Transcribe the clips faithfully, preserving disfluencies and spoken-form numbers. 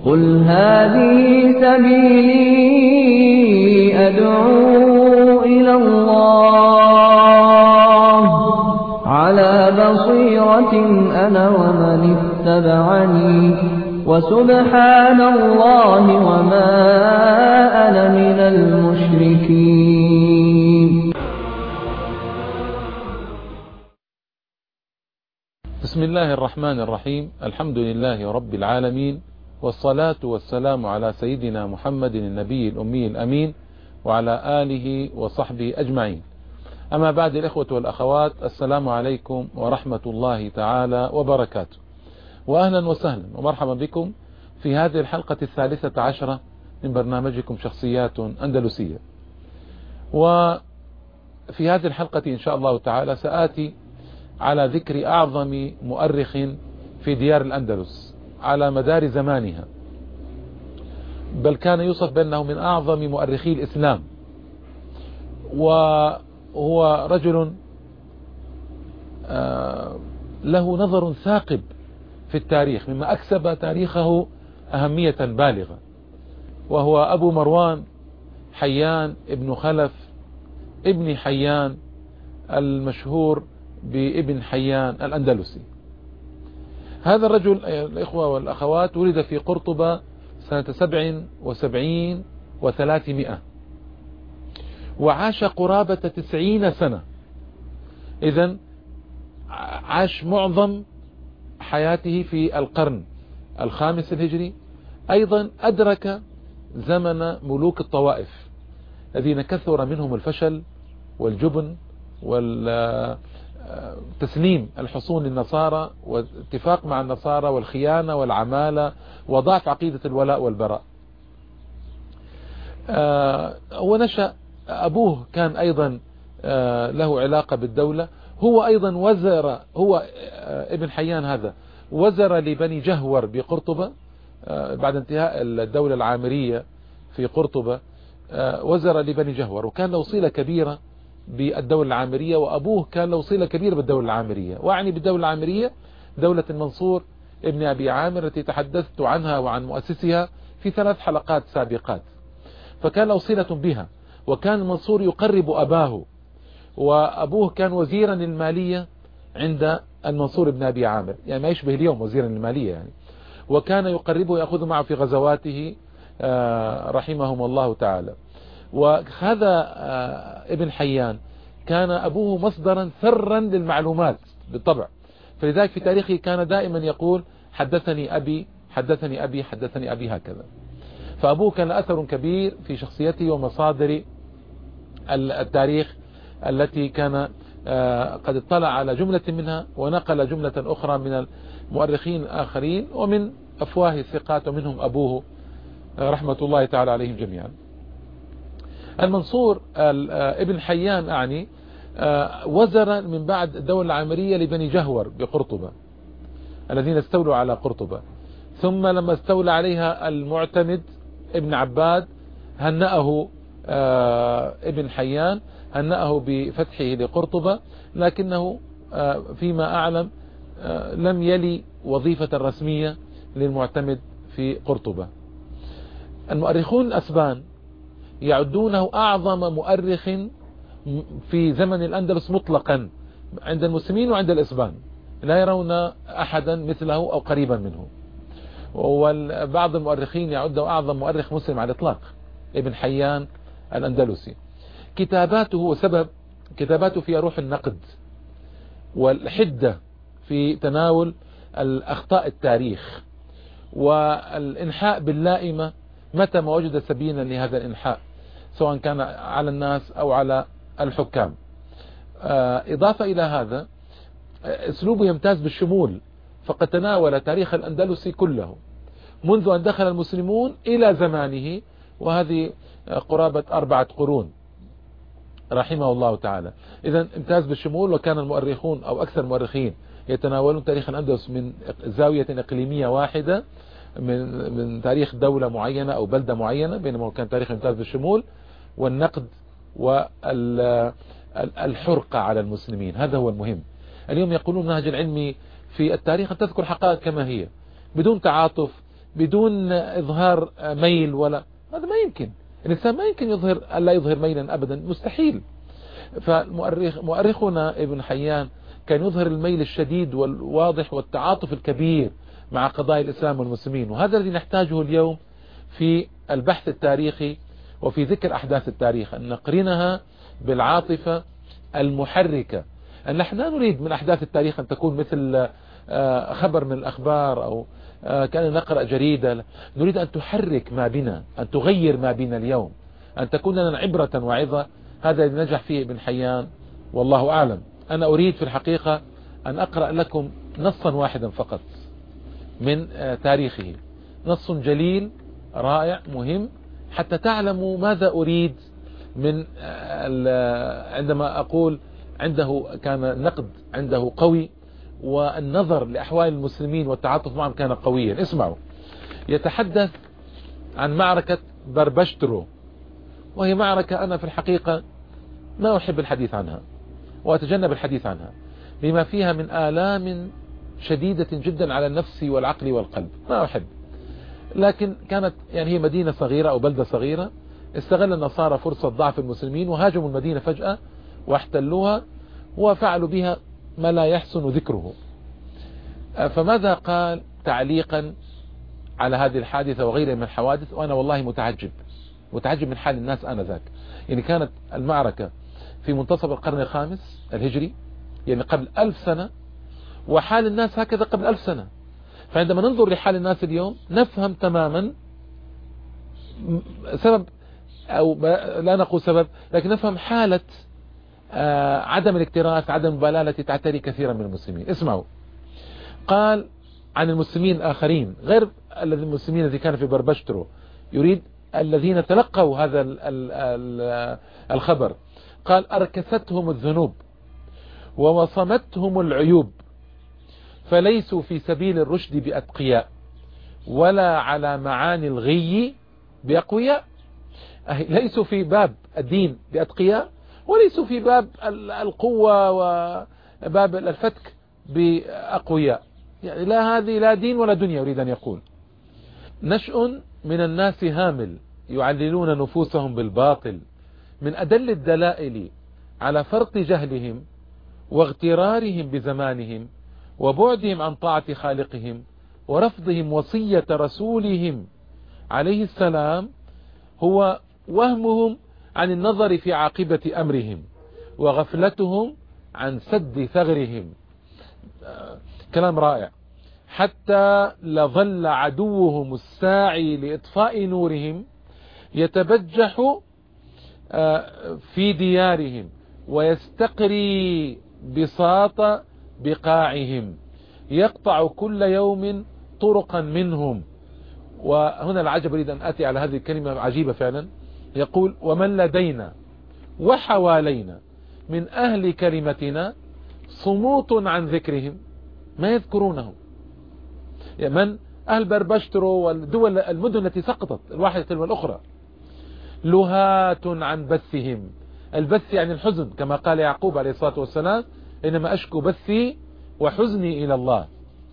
قل هذه سبيلي أدعو إلى الله على بصيرة أنا ومن اتبعني وسبحان الله وما أنا من المشركين. بسم الله الرحمن الرحيم. الحمد لله رب العالمين، والصلاة والسلام على سيدنا محمد النبي الأمي الأمين وعلى آله وصحبه أجمعين. أما بعد، الإخوة والأخوات، السلام عليكم ورحمة الله تعالى وبركاته، وأهلا وسهلا ومرحبا بكم في هذه الحلقة الثالثة عشرة من برنامجكم شخصيات أندلسية. وفي هذه الحلقة إن شاء الله تعالى سآتي على ذكر أعظم مؤرخ في ديار الأندلس على مدار زمانها، بل كان يوصف بأنه من أعظم مؤرخي الإسلام، وهو رجل له نظر ثاقب في التاريخ مما أكسب تاريخه أهمية بالغة، وهو أبو مروان حيان ابن خلف ابن حيان المشهور بابن حيان الأندلسي. هذا الرجل الإخوة والأخوات ولد في قرطبة سنة سبع وسبعين وثلاثمائة، وعاش قرابة تسعين سنة. إذن عاش معظم حياته في القرن الخامس الهجري. أيضا أدرك زمن ملوك الطوائف الذين كثر منهم الفشل والجبن والتسليم الحصون للنصارى واتفاق مع النصارى والخيانة والعمالة وضعف عقيدة الولاء والبراء. ونشأ أبوه كان أيضا له علاقة بالدولة، هو أيضا وزر، هو ابن حيان هذا وزر لبني جهور بقرطبة بعد انتهاء الدولة العامرية في قرطبة، وزر لبني جهور، وكان له صلة كبيرة بالدولة العامرية، وأبوه كان له صلة كبيرة بالدولة العامرية. وأعني بالدولة العامرية دولة المنصور ابن أبي عامر التي تحدثت عنها وعن مؤسسها في ثلاث حلقات سابقات، فكان له صلة بها. وكان المنصور يقرب أباه، وأبوه كان وزيرا للمالية عند المنصور ابن أبي عامر، يعني ما يشبه اليوم وزيرا للمالية يعني. وكان يقربه يأخذ معه في غزواته رحمهم الله تعالى. وهذا ابن حيان كان أبوه مصدرا ثرا للمعلومات بالطبع، فلذلك في تاريخه كان دائما يقول حدثني أبي حدثني أبي حدثني أبي هكذا. فأبوه كان أثر كبير في شخصيته ومصادر التاريخ التي كان قد اطلع على جملة منها ونقل جملة أخرى من المؤرخين الآخرين ومن أفواه الثقات، ومنهم أبوه رحمة الله تعالى عليهم جميعا. المنصور ابن حيان أعني وزر من بعد الدولة العامرية لبني جهور بقرطبة الذين استولوا على قرطبة، ثم لما استولى عليها المعتمد ابن عباد هنأه ابن حيان هنأه بفتحه لقرطبة، لكنه فيما أعلم لم يلي وظيفة رسمية للمعتمد في قرطبة. المؤرخون الأسبان يعدونه أعظم مؤرخ في زمن الأندلس مطلقا عند المسلمين وعند الإسبان، لا يرون أحدا مثله أو قريبا منه. وبعض المؤرخين يعده أعظم مؤرخ مسلم على الإطلاق ابن حيان الأندلسي. كتاباته وسبب كتاباته فيها روح النقد والحدة في تناول الأخطاء التاريخ والإنحاء باللائمة متى ما وجد سبيلا لهذا الإنحاء، سواء كان على الناس أو على الحكام. إضافة إلى هذا أسلوبه يمتاز بالشمول، فقد تناول تاريخ الأندلس كله منذ أن دخل المسلمون إلى زمانه، وهذه قرابة أربعة قرون رحمه الله تعالى. إذن امتاز بالشمول، وكان المؤرخون أو أكثر المؤرخين يتناولون تاريخ الأندلس من زاوية إقليمية واحدة، من من تاريخ دولة معينة أو بلدة معينة، بينما كان تاريخ يمتاز بالشمول والنقد والحرقة على المسلمين. هذا هو المهم. اليوم يقولون النهج العلمي في التاريخ أن تذكر حقائق كما هي بدون تعاطف بدون إظهار ميل، ولا هذا ما يمكن. الإنسان ما يمكن يظهر ألا يظهر ميلا أبدا، مستحيل. فمؤرخ مؤرخنا ابن حيان كان يظهر الميل الشديد والواضح والتعاطف الكبير مع قضايا الإسلام والمسلمين، وهذا الذي نحتاجه اليوم في البحث التاريخي وفي ذكر أحداث التاريخ، أن نقرنها بالعاطفة المحركة. أن نحن لا نريد من أحداث التاريخ أن تكون مثل خبر من الأخبار أو كان نقرأ جريدة، نريد أن تحرك ما بنا، أن تغير ما بنا اليوم، أن تكون لنا عبرة وعظة. هذا الذي نجح فيه ابن حيان والله أعلم. أنا أريد في الحقيقة أن أقرأ لكم نصا واحدا فقط من تاريخه، نص جليل رائع مهم حتى تعلموا ماذا أريد من عندما أقول عنده كان النقد عنده قوي والنظر لأحوال المسلمين والتعاطف معهم كان قويا. اسمعوا، يتحدث عن معركة بربشترو، وهي معركة أنا في الحقيقة ما أحب الحديث عنها وأتجنب الحديث عنها لما فيها من آلام شديدة جدا على النفس والعقل والقلب، ما أحب. لكن كانت يعني هي مدينة صغيرة أو بلدة صغيرة، استغل النصارى فرصة ضعف المسلمين وهاجموا المدينة فجأة واحتلوها وفعلوا بها ما لا يحسن ذكره. فماذا قال تعليقا على هذه الحادثة وغيرها من الحوادث؟ وأنا والله متعجب متعجب من حال الناس آنذاك. يعني كانت المعركة في منتصف القرن الخامس الهجري، يعني قبل ألف سنة، وحال الناس هكذا قبل ألف سنة. فعندما ننظر لحال الناس اليوم نفهم تماما سبب، أو لا نقول سبب، لكن نفهم حالة عدم الاكتراث، عدم المبالاة التي تعتري كثيرا من المسلمين. اسمعوا، قال عن المسلمين الآخرين غير المسلمين الذين كانوا في بربشترو، يريد الذين تلقوا هذا الخبر. قال: أركستهم الذنوب ووصمتهم العيوب، فليسوا في سبيل الرشد بأتقياء، ولا على معاني الغي بأقوياء. ليسوا في باب الدين بأتقياء، وليسوا في باب القوة وباب الفتك بأقوياء. يعني لا هذه لا دين ولا دنيا. يريد أن يقول: نشأ من الناس هامل يعللون نفوسهم بالباطل، من أدل الدلائل على فرط جهلهم واغترارهم بزمانهم وبعدهم عن طاعة خالقهم ورفضهم وصية رسولهم عليه السلام، هو وهمهم عن النظر في عاقبة أمرهم وغفلتهم عن سد ثغرهم. كلام رائع. حتى لظل عدوهم الساعي لإطفاء نورهم يتبجح في ديارهم ويستقري بساط بقاعهم، يقطع كل يوم طرقا منهم. وهنا العجب، أريد أن أتي على هذه الكلمة عجيبة فعلا. يقول: ومن لدينا وحوالينا من أهل كلمتنا صموت عن ذكرهم، ما يذكرونهم. يعني من أهل بربشترو والدول المدن التي سقطت الواحدة تلو الأخرى، لهات عن بثهم. البث يعني الحزن، كما قال يعقوب عليه الصلاة والسلام: إنما أشكو بثي وحزني إلى الله.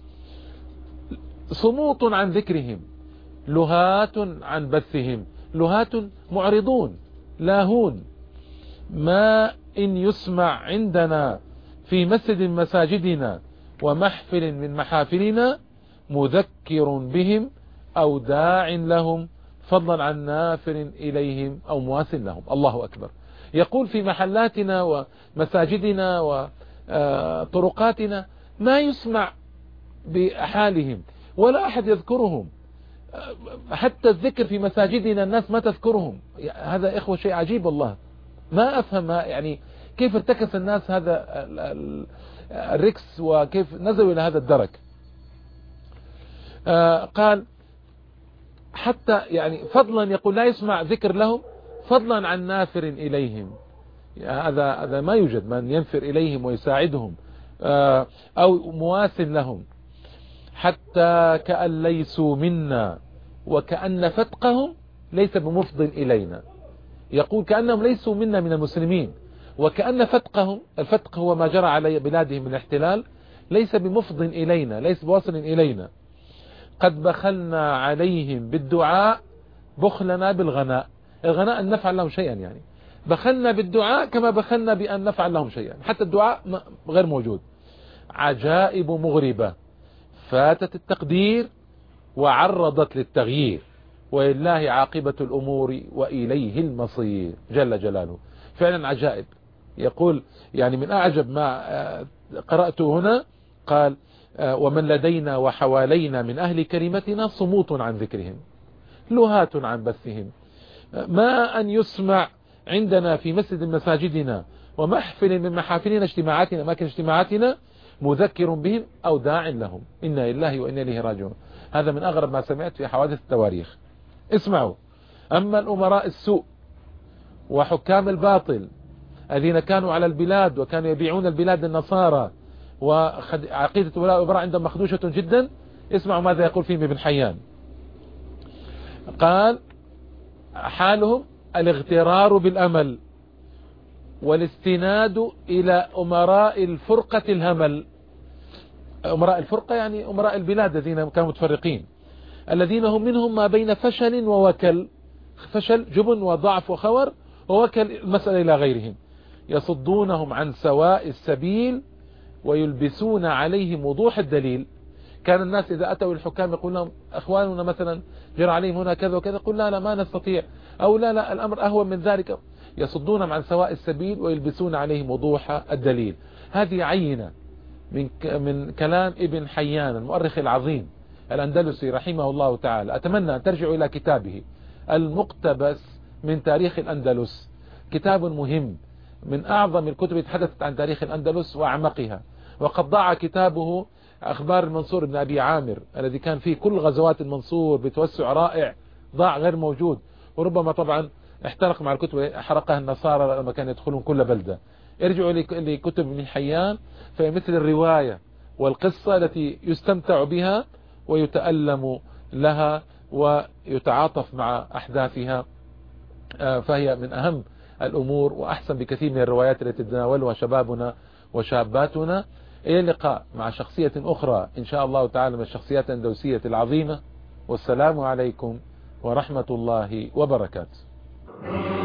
صموت عن ذكرهم، لهات عن بثهم. لهات معرضون لاهون. ما إن يسمع عندنا في مسجد من مساجدنا ومحفل من محافلنا مذكر بهم أو داع لهم، فضلا عن نافر إليهم أو مواسل لهم. الله أكبر. يقول: في محلاتنا ومساجدنا وطرقاتنا ما يسمع بحالهم ولا أحد يذكرهم، حتى الذكر في مساجدنا الناس ما تذكرهم. هذا إخوة شيء عجيب والله. ما أفهم يعني كيف ارتكس الناس هذا الركس وكيف نزلوا إلى هذا الدرك. قال: حتى يعني فضلا، يقول لا يسمع ذكر لهم، فضلا عن نافر إليهم. هذا هذا ما يوجد من ينفر إليهم ويساعدهم أو مواسل لهم. حتى كأن ليسوا منا وكأن فتقهم ليس بمفض إلينا. يقول كأنهم ليسوا منا من المسلمين، وكأن فتقهم، الفتق هو ما جرى على بلادهم من الاحتلال، ليس بمفض إلينا، ليس بواصل إلينا. قد بخلنا عليهم بالدعاء بخلنا بالغناء. الغناء أن نفعل لهم شيئا، يعني بخلنا بالدعاء كما بخلنا بأن نفعل لهم شيئا، حتى الدعاء غير موجود. عجائب مغربة فاتت التقدير وعرضت للتغيير، ولله عاقبة الأمور وإليه المصير جل جلاله. فعلا عجائب. يقول يعني من أعجب ما قرأته هنا قال: ومن لدينا وحوالينا من أهل كلمتنا صموت عن ذكرهم، لهات عن بثهم، ما أن يسمع عندنا في مسجد من مساجدنا ومحفل من محافلنا اجتماعاتنا أماكن اجتماعاتنا مذكر بهم أو داع لهم، إنا لله وإنا إليه راجعون. هذا من أغرب ما سمعت في حوادث التواريخ. اسمعوا: أما الأمراء السوء وحكام الباطل الذين كانوا على البلاد وكانوا يبيعون البلاد النصارى وعقيدة ولاء والبراء عندهم مخدوشة جدا، اسمعوا ماذا يقول فيهم ابن حيان. قال: حالهم الاغترار بالأمل والاستناد إلى أمراء الفرقة الهمل. أمراء الفرقة يعني أمراء البلاد الذين كانوا متفرقين، الذين هم منهم ما بين فشل ووكل، فشل جبن وضعف وخور، ووكل المسألة إلى غيرهم، يصدونهم عن سواء السبيل ويلبسون عليهم وضوح الدليل. كان الناس إذا أتوا الحكام يقول لهم أخواننا مثلا جرى عليهم هنا كذا وكذا، يقول لا لا ما نستطيع، أو لا لا الأمر أهون من ذلك، يصدونهم عن سواء السبيل ويلبسون عليهم وضوح الدليل. هذه عينة من من كلام ابن حيان المؤرخ العظيم الأندلسي رحمه الله تعالى. أتمنى أن ترجعوا إلى كتابه المقتبس من تاريخ الأندلس، كتاب مهم من أعظم الكتب تحدثت عن تاريخ الأندلس وأعمقها. وقد ضاع كتابه أخبار المنصور بن أبي عامر الذي كان فيه كل غزوات المنصور بتوسع رائع، ضاع غير موجود، وربما طبعا احترق مع الكتب، حرقها النصارى لما كانوا يدخلون كل بلدة. ارجعوا لكتب ابن حيان، فهي مثل الرواية والقصة التي يستمتع بها ويتألم لها ويتعاطف مع أحداثها، فهي من أهم الأمور وأحسن بكثير من الروايات التي تتناولها شبابنا وشاباتنا. إلى اللقاء مع شخصية أخرى إن شاء الله تعالى من الشخصيات الأندلسية العظيمة، والسلام عليكم ورحمة الله وبركاته.